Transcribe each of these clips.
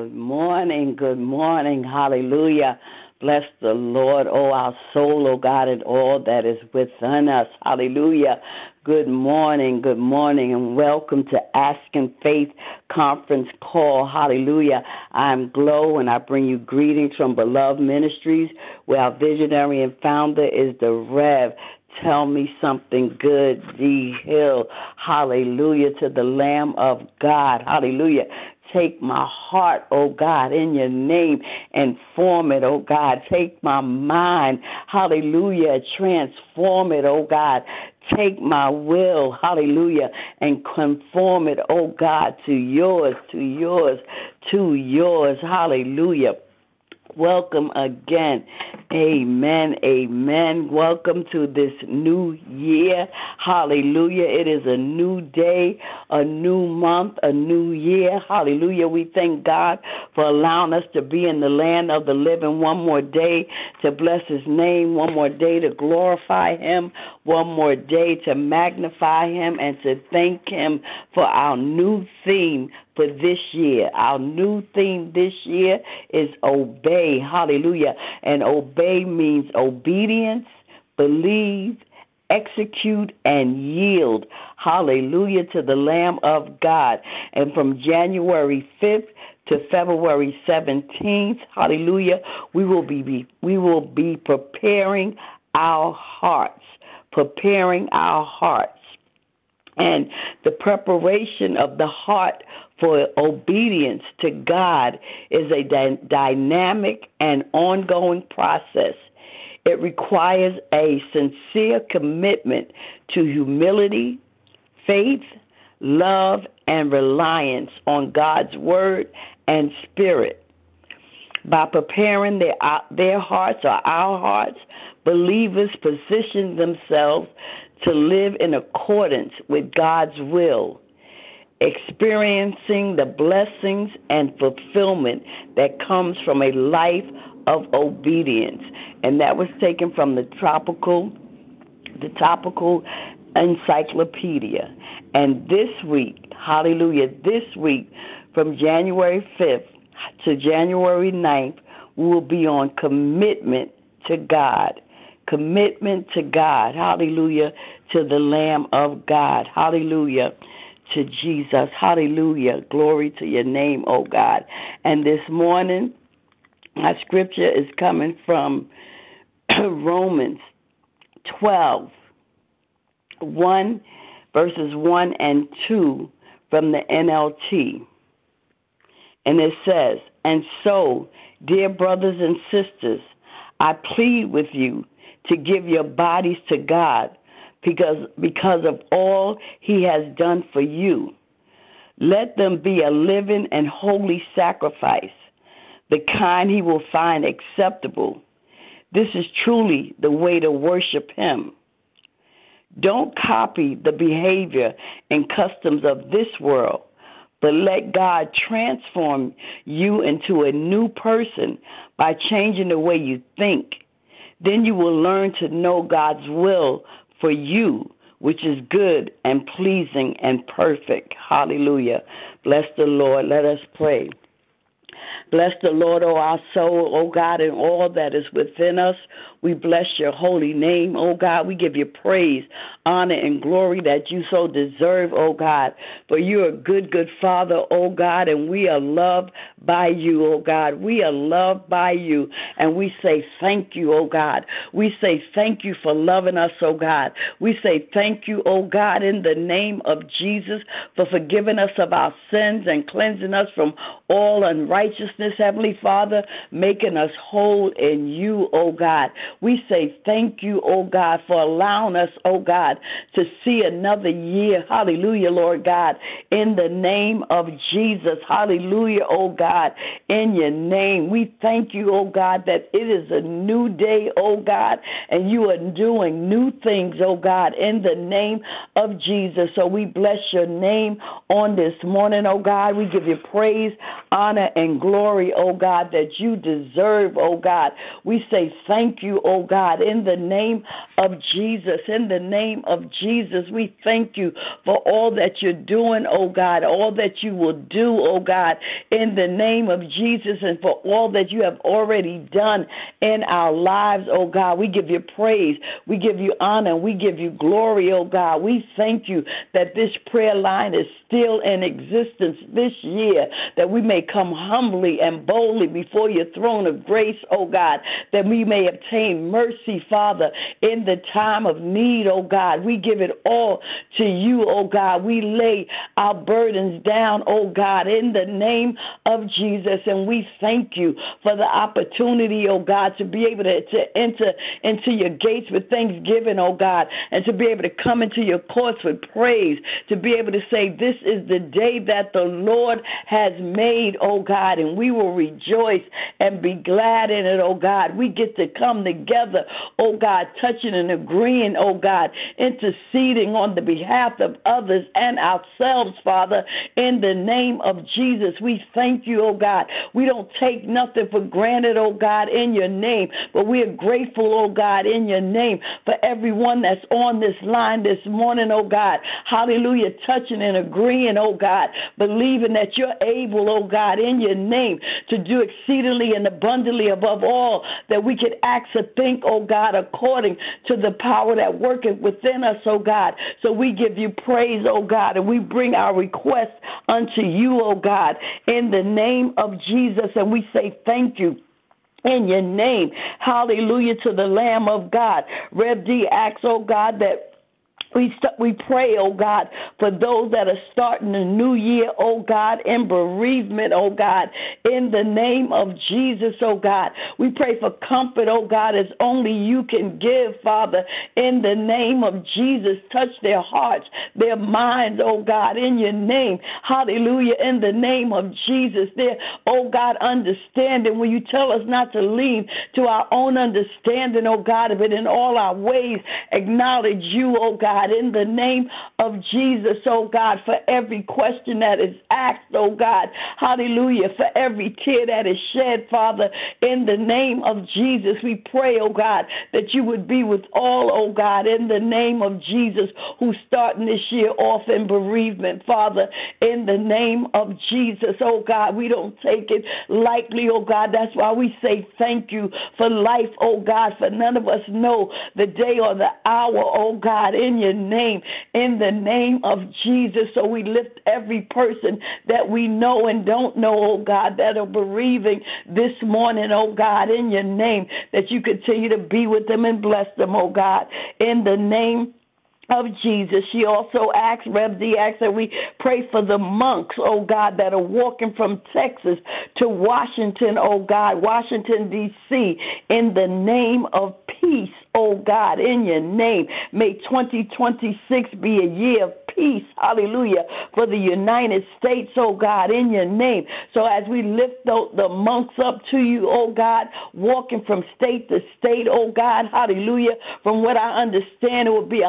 Good morning, hallelujah. Bless the Lord, oh our soul, oh God, and all that is within us, hallelujah. Good morning, and welcome to Asking Faith Conference Call, hallelujah. I'm Glow, and I bring you greetings from Beloved Ministries, where our visionary and founder is the Rev. Tell me something good, D. Hill. Hallelujah to the Lamb of God. Hallelujah. Take my heart, oh God, in your name and form it, oh God. Take my mind, hallelujah, transform it, oh God. Take my will, hallelujah, and conform it, oh God, to yours, hallelujah. Welcome again. Amen. Welcome to this new year. Hallelujah. It is a new day, a new month, a new year. Hallelujah. We thank God for allowing us to be in the land of the living one more day, to bless his name, one more day to glorify him, one more day to magnify him, and to thank him for our new theme for this year. Our new theme this year is obey. Hallelujah. And obey means obedience, believe, execute, and yield. Hallelujah to the Lamb of God. And from January 5th to February 17th, hallelujah, we will be preparing our hearts. And the preparation of the heart for obedience to God is a dynamic and ongoing process. It requires a sincere commitment to humility, faith, love, and reliance on God's word and spirit. By preparing their hearts or our hearts, believers position themselves to live in accordance with God's will, experiencing the blessings and fulfillment that comes from a life of obedience. And that was taken from the Topical Encyclopedia. And this week, hallelujah, from January 5th to January 9th, we will be on commitment to God. Commitment to God. Hallelujah to the Lamb of God. Hallelujah to Jesus. Hallelujah. Glory to your name, oh God. And this morning, my scripture is coming from Romans 12, verses 1 and 2 from the NLT. And it says, "And so, dear brothers and sisters, I plead with you to give your bodies to God because of all he has done for you. Let them be a living and holy sacrifice, the kind he will find acceptable. This is truly the way to worship him. Don't copy the behavior and customs of this world, but let God transform you into a new person by changing the way you think. Then you will learn to know God's will for you, which is good and pleasing and perfect." Hallelujah. Bless the Lord. Let us pray. Bless the Lord, O our soul, O God, and all that is within us. We bless your holy name, O God. We give you praise, honor, and glory that you so deserve, O God. For you are a good, good Father, O God, and we are loved by you, O God. We are loved by you, and we say thank you, O God. We say thank you for loving us, O God. We say thank you, O God, in the name of Jesus, for forgiving us of our sins and cleansing us from all unrighteousness, Heavenly Father, making us whole in you, O God. We say thank you, O God, for allowing us, O God, to see another year. Hallelujah, Lord God, in the name of Jesus. Hallelujah, O God, in your name. We thank you, O God, that it is a new day, O God, and you are doing new things, O God, in the name of Jesus. So we bless your name on this morning, O God. We give you praise, honor, and and glory, oh God, that you deserve, oh God. We say thank you, oh God, in the name of Jesus. In the name of Jesus, we thank you for all that you're doing, oh God, all that you will do, oh God, in the name of Jesus, and for all that you have already done in our lives, oh God. We give you praise, we give you honor, we give you glory, oh God. We thank you that this prayer line is still in existence this year, that we may come humbly and boldly before your throne of grace, oh God, that we may obtain mercy, Father, in the time of need, oh God. We give it all to you, oh God. We lay our burdens down, oh God, in the name of Jesus, and we thank you for the opportunity, oh God, to be able to enter into your gates with thanksgiving, oh God, and to be able to come into your courts with praise, to be able to say, this is the day that the Lord has made, oh God, and we will rejoice and be glad in it, oh God. We get to come together, oh God, touching and agreeing, oh God, interceding on the behalf of others and ourselves, Father, in the name of Jesus. We thank you, oh God. We don't take nothing for granted, oh God, in your name, but we are grateful, oh God, in your name for everyone that's on this line this morning, oh God. Hallelujah, touching and agreeing, oh God, believing that you're able, oh God, in your name to do exceedingly and abundantly above all that we could ask or think, oh God, according to the power that worketh within us, oh God. So we give you praise, oh God, and we bring our requests unto you, oh God, in the name of Jesus, and we say thank you. In your name, hallelujah to the Lamb of God. Rev D asks, oh God, that we pray, oh God, for those that are starting a new year, oh God, in bereavement, oh God, in the name of Jesus, oh God. We pray for comfort, oh God, as only you can give, Father, in the name of Jesus. Touch their hearts, their minds, oh God, in your name. Hallelujah, in the name of Jesus. Their, oh God, understanding when you tell us not to lean to our own understanding, oh God, but in all our ways acknowledge you, oh God, in the name of Jesus, oh God, for every question that is asked, oh God, hallelujah, for every tear that is shed, Father, in the name of Jesus, we pray, oh God, that you would be with all, oh God, in the name of Jesus, who's starting this year off in bereavement, Father, in the name of Jesus, oh God, we don't take it lightly, oh God, that's why we say thank you for life, oh God, for none of us know the day or the hour, oh God, in your name, in the name of Jesus. So we lift every person that we know and don't know, oh God, that are bereaving this morning, oh God, in your name, that you continue to be with them and bless them, oh God, in the name of Jesus. She also asked, Rev D asked that we pray for the monks, oh God, that are walking from Texas to Washington, oh God, Washington, D.C., in the name of peace, oh God, in your name. May 2026 be a year of peace, hallelujah, for the United States, oh God, in your name. So as we lift the monks up to you, oh God, walking from state to state, oh God, hallelujah, from what I understand, it will be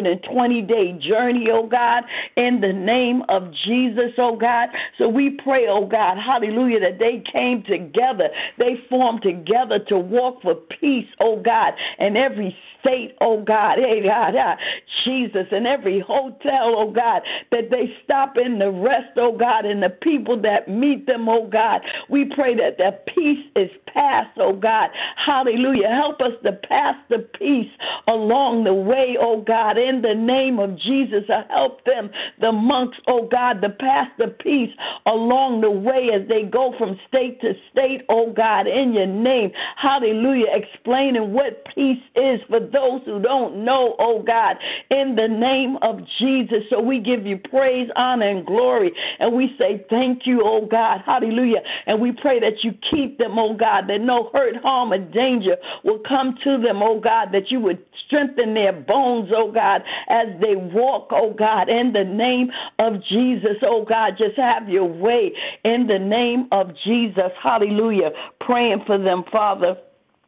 120-day journey, oh God, in the name of Jesus, oh God. So we pray, oh God, hallelujah, that they came together, they formed together to walk for peace, oh God, in every state, oh God, hey God, Jesus, in every hotel, oh God, that they stop in the rest, oh God, and the people that meet them, oh God. We pray that the peace is passed, oh God. Hallelujah. Help us to pass the peace along the way, oh God, in the name of Jesus. Help them, the monks, oh God, to pass the peace along the way as they go from state to state, oh God, in your name. Hallelujah. Explaining what peace is for those who don't know, oh God, in the name of Jesus. So we give you praise, honor, and glory, and we say thank you, oh God, hallelujah, and we pray that you keep them, oh God, that no hurt, harm, or danger will come to them, oh God, that you would strengthen their bones, oh God, as they walk, oh God, in the name of Jesus, oh God, just have your way in the name of Jesus, hallelujah, praying for them, Father,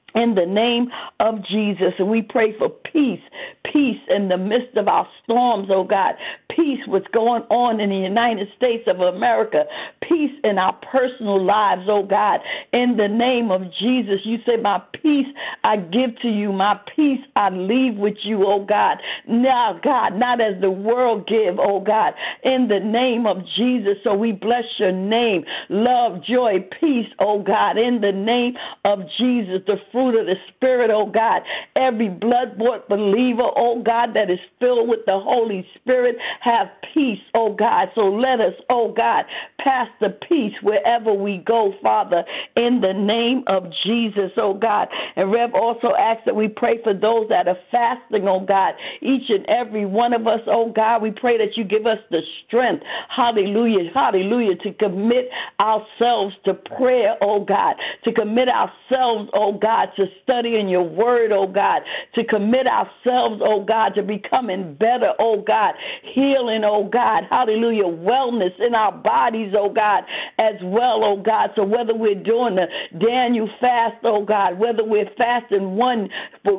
in the name of Jesus. And we pray for peace, peace in the midst of our storms, oh God. Peace what's going on in the United States of America. Peace in our personal lives, oh God. In the name of Jesus, you say, my peace I give to you. My peace I leave with you, oh God. Now, God, not as the world give, oh God. In the name of Jesus, so we bless your name. Love, joy, peace, oh God. In the name of Jesus, the fruit of the Spirit, oh God. Every blood-bought believer, oh God, that is filled with the Holy Spirit, have peace, oh God. So let us, oh God, pass the peace wherever we go, Father, in the name of Jesus, oh God. And Rev also asks that we pray for those that are fasting, oh God. Each and every one of us, oh God, we pray that you give us the strength, hallelujah, hallelujah, to commit ourselves to prayer, oh God, to commit ourselves, oh God, to studying your word, oh God, to commit ourselves, oh God, to becoming better, oh God, healing, oh God, hallelujah, wellness in our bodies, oh God, as well, oh God. So whether we're doing the Daniel fast, oh God, whether we're fasting one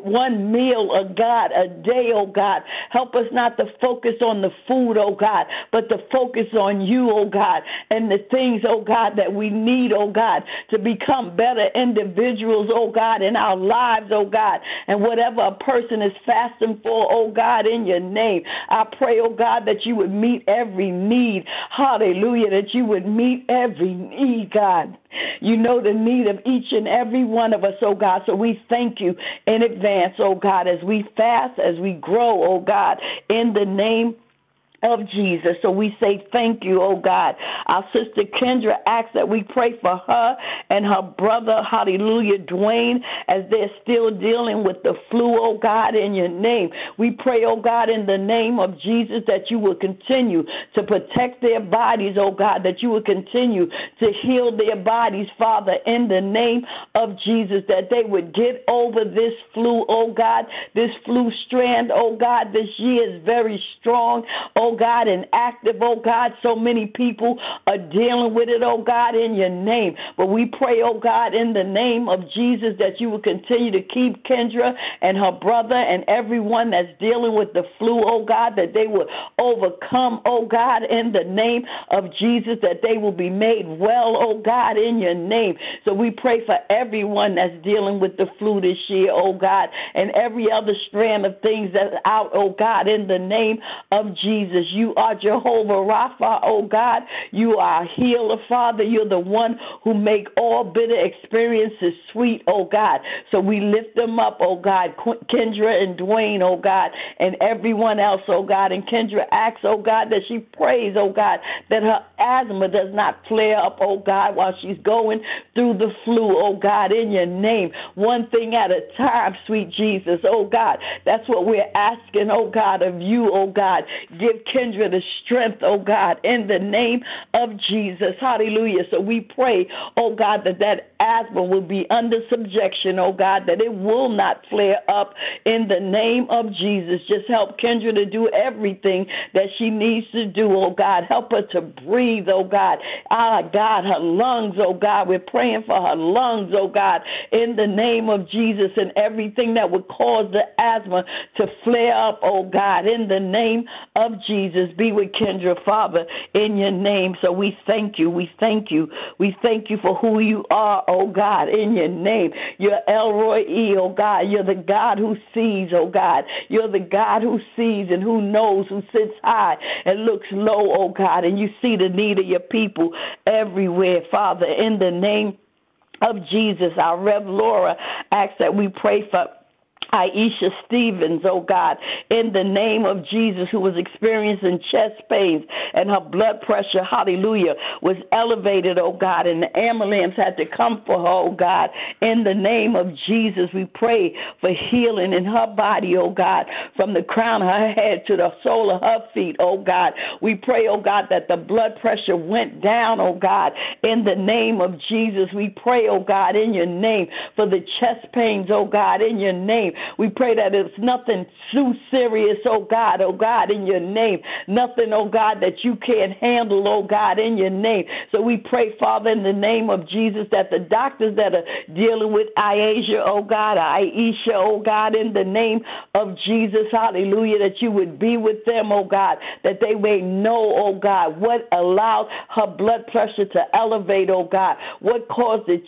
meal, oh God, a day, oh God, help us not to focus on the food, oh God, but to focus on you, oh God, and the things, oh God, that we need, oh God, to become better individuals, oh God, in our lives, oh God. And whatever a person is fasting for, oh God, in your name, I pray, oh God, that you would meet every need. Hallelujah, that you would meet every need, God. You know the need of each and every one of us, oh God. So we thank you in advance, oh God, as we fast, as we grow, oh God, in the name of Jesus. So we say thank you, oh God. Our sister Kendra asks that we pray for her and her brother, hallelujah, Dwayne, as they're still dealing with the flu, oh God, in your name. We pray, oh God, in the name of Jesus, that you will continue to protect their bodies, oh God, that you will continue to heal their bodies, Father, in the name of Jesus, that they would get over this flu, oh God, this flu strand, oh God, this year is very strong, oh God, and active, oh God. So many people are dealing with it, oh God, in your name. But we pray, oh God, in the name of Jesus, that you will continue to keep Kendra and her brother and everyone that's dealing with the flu, oh God, that they will overcome, oh God, in the name of Jesus, that they will be made well, oh God, in your name. So we pray for everyone that's dealing with the flu this year, oh God, and every other strand of things that's out, oh God, in the name of Jesus. You are Jehovah Rapha, oh God. You are a healer, Father. You're the one who make all bitter experiences sweet, oh God. So we lift them up, oh God, Kendra and Dwayne, oh God, and everyone else, oh God. And Kendra asks, oh God, that she prays, oh God, that her asthma does not flare up, oh God, while she's going through the flu, oh God, in your name. One thing at a time, sweet Jesus, oh God. That's what we're asking, oh God, of you, oh God. Give Kendra the strength, oh God, in the name of Jesus. Hallelujah. So we pray, oh God, that asthma will be under subjection, oh God, that it will not flare up in the name of Jesus. Just help Kendra to do everything that she needs to do, oh God. Help her to breathe, oh God. Ah, God, her lungs, oh God. We're praying for her lungs, oh God, in the name of Jesus, and everything that would cause the asthma to flare up, oh God, in the name of Jesus. Be with Kendra, Father, in your name. So we thank you. We thank you. We thank you for who you are, oh God, in your name. You're El Roi, oh God. You're the God who sees, oh God. You're the God who sees and who knows, who sits high and looks low, oh God. And you see the need of your people everywhere, Father, in the name of Jesus. Our Rev Laura asks that we pray for Aisha Stevens, oh God, in the name of Jesus, who was experiencing chest pains and her blood pressure, hallelujah, was elevated, oh God, and the ambulance had to come for her, oh God. In the name of Jesus, we pray for healing in her body, oh God, from the crown of her head to the sole of her feet, oh God. We pray, oh God, that the blood pressure went down, oh God. In the name of Jesus, we pray, oh God, in your name, for the chest pains, oh God, in your name, We pray that it's nothing too serious, oh God, in your name. Nothing, oh God, that you can't handle, oh God, in your name. So we pray, Father, in the name of Jesus, that the doctors that are dealing with Aisha, oh God, oh God, in the name of Jesus, hallelujah, that you would be with them, oh God, that they may know, oh God, what allowed her blood pressure to elevate, oh God, what caused the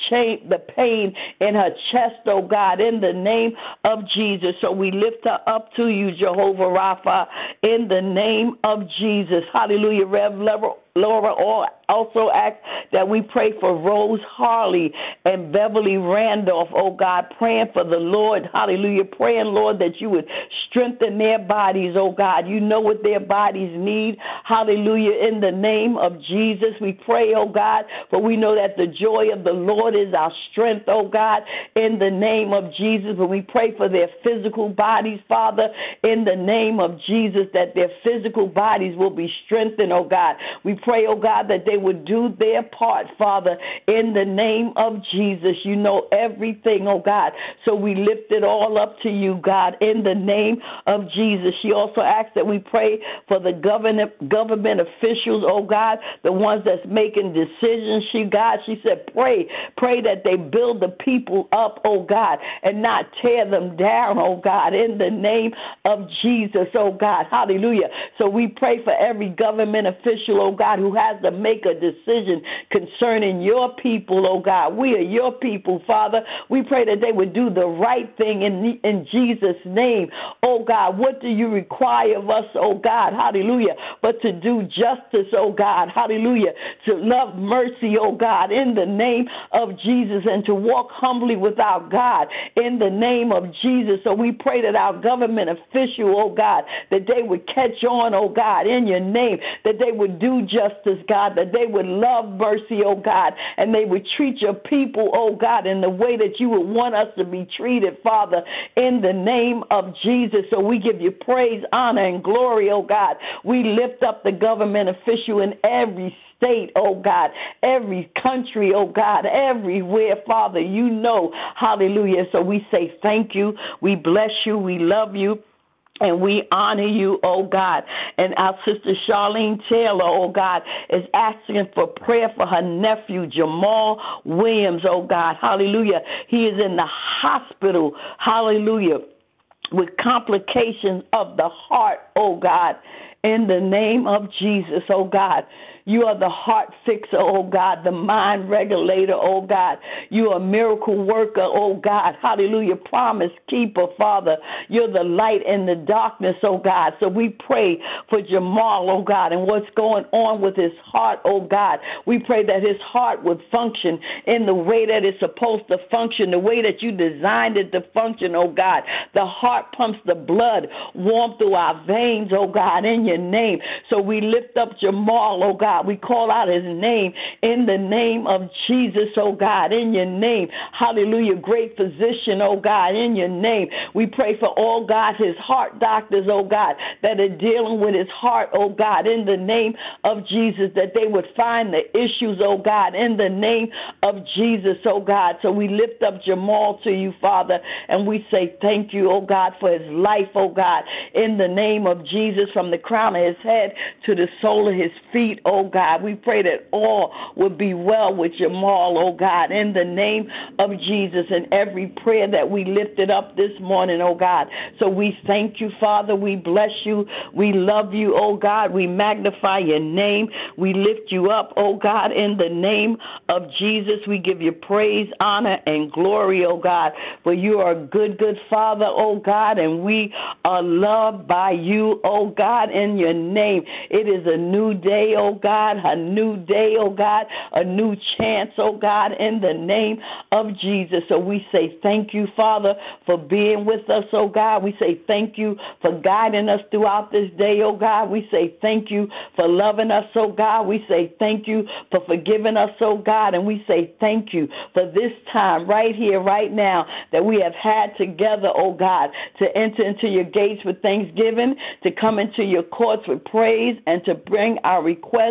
pain in her chest, oh God, in the name of Jesus. So we lift her up to you, Jehovah Rapha, in the name of Jesus. Hallelujah. Rev. Laura also asked that we pray for Rose Harley and Beverly Randolph, oh God, praying for the Lord, hallelujah, praying, Lord, that you would strengthen their bodies, oh God. You know what their bodies need, hallelujah, in the name of Jesus. We pray, oh God, for we know that the joy of the Lord is our strength, oh God, in the name of Jesus. But we pray for their physical bodies, Father, in the name of Jesus, that their physical bodies will be strengthened, oh God. We pray, oh God, that they would do their part, Father, in the name of Jesus. You know everything, oh God. So we lift it all up to you, God, in the name of Jesus. She also asked that we pray for the government officials, oh God, the ones that's making decisions. She said, pray that they build the people up, oh God, and not tear them down, oh God, in the name of Jesus, oh God. Hallelujah. So we pray for every government official, oh God, who has to make a decision concerning your people, oh God. We are your people, Father. We pray that they would do the right thing in Jesus' name. Oh God, what do you require of us, oh God? Hallelujah. But to do justice, oh God. Hallelujah. To love mercy, oh God, in the name of Jesus, and to walk humbly with our God in the name of Jesus. So we pray that our government official, oh God, that they would catch on, oh God, in your name, that they would do justice, God, that they would love mercy, oh God, and they would treat your people, oh God, in the way that you would want us to be treated, Father, in the name of Jesus. So we give you praise, honor, and glory, oh God. We lift up the government official in every state, oh God, every country, oh God, everywhere, Father, you know, hallelujah. So we say thank you, we bless you, we love you, and we honor you, oh God. And our sister Charlene Taylor, oh God, is asking for prayer for her nephew, Jamal Williams, oh God. Hallelujah. He is in the hospital, hallelujah, with complications of the heart, oh God. In the name of Jesus, oh God. You are the heart fixer, oh God, the mind regulator, oh God. You are a miracle worker, oh God. Hallelujah. Promise keeper, Father. You're the light in the darkness, oh God. So we pray for Jamal, oh God, and what's going on with his heart, oh God. We pray that his heart would function in the way that it's supposed to function, the way that you designed it to function, oh God. The heart pumps the blood warm through our veins, oh God, in your name. So we lift up Jamal, oh God. We call out his name in the name of Jesus, oh God, in your name. Hallelujah. Great physician, oh God, in your name. We pray for all, God, his heart doctors, oh God, that are dealing with his heart, oh God, in the name of Jesus, that they would find the issues, oh God, in the name of Jesus, oh God. So we lift up Jamal to you, Father, and we say thank you, oh God, for his life, oh God, in the name of Jesus, from the crown of his head to the sole of his feet, oh God. We pray that all would be well with Jamal, oh God, in the name of Jesus, and every prayer that we lifted up this morning, oh God. So we thank you, Father. We bless you. We love you, oh God. We magnify your name. We lift you up, oh God, in the name of Jesus. We give you praise, honor, and glory, oh God, for you are a good, good Father, oh God, and we are loved by you, oh God, in your name. It is a new day, oh God, a new day, oh God, a new chance, oh God, in the name of Jesus. So we say thank you, Father, for being with us, oh God. We say thank you for guiding us throughout this day, oh God. We say thank you for loving us, oh God. We say thank you for forgiving us, oh God. And we say thank you for this time right here, right now, that we have had together, oh God, to enter into your gates with thanksgiving, to come into your courts with praise, and to bring our requests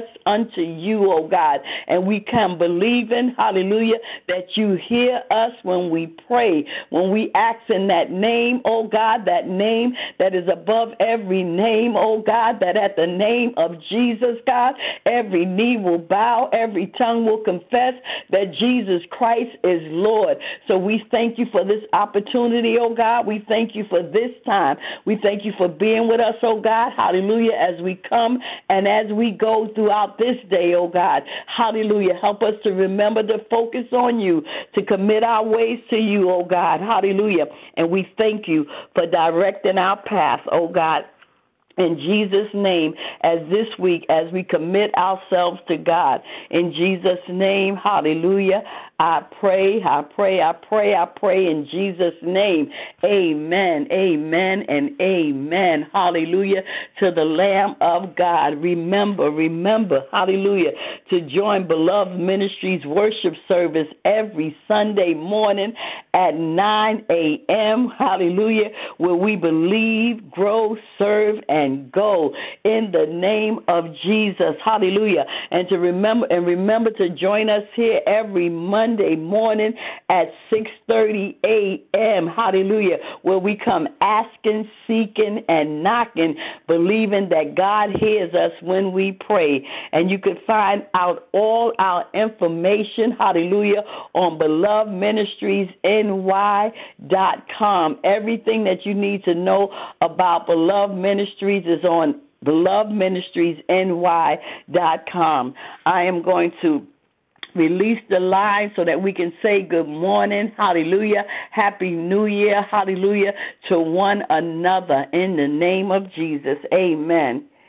unto you, oh God. And we come believing, hallelujah, that you hear us when we pray, when we ask in that name, oh God, that name that is above every name, oh God, that at the name of Jesus, God, every knee will bow, every tongue will confess that Jesus Christ is Lord. So we thank you for this opportunity, oh God. We thank you for this time. We thank you for being with us, oh God. Hallelujah. As we come and as we go throughout this day, oh God. Hallelujah. Help us to remember to focus on you, to commit our ways to you, oh God. Hallelujah. And we thank you for directing our path, oh God. In Jesus' name, as this week, as we commit ourselves to God, in Jesus' name, hallelujah, I pray in Jesus' name. Amen, amen, and amen. Hallelujah to the Lamb of God. Remember, hallelujah, to join Beloved Ministries worship service every Sunday morning at 9 a.m., hallelujah, where we believe, grow, serve, and go in the name of Jesus. Hallelujah. And remember to join us here every Monday morning at 6:30 a.m. Hallelujah. Where we come asking, seeking, and knocking, believing that God hears us when we pray. And you can find out all our information, hallelujah, on belovedministriesny.com. Everything that you need to know about Beloved Ministries is on belovedministriesny.com. I am going to release the line so that we can say good morning, hallelujah, happy new year, hallelujah, to one another in the name of Jesus. Amen.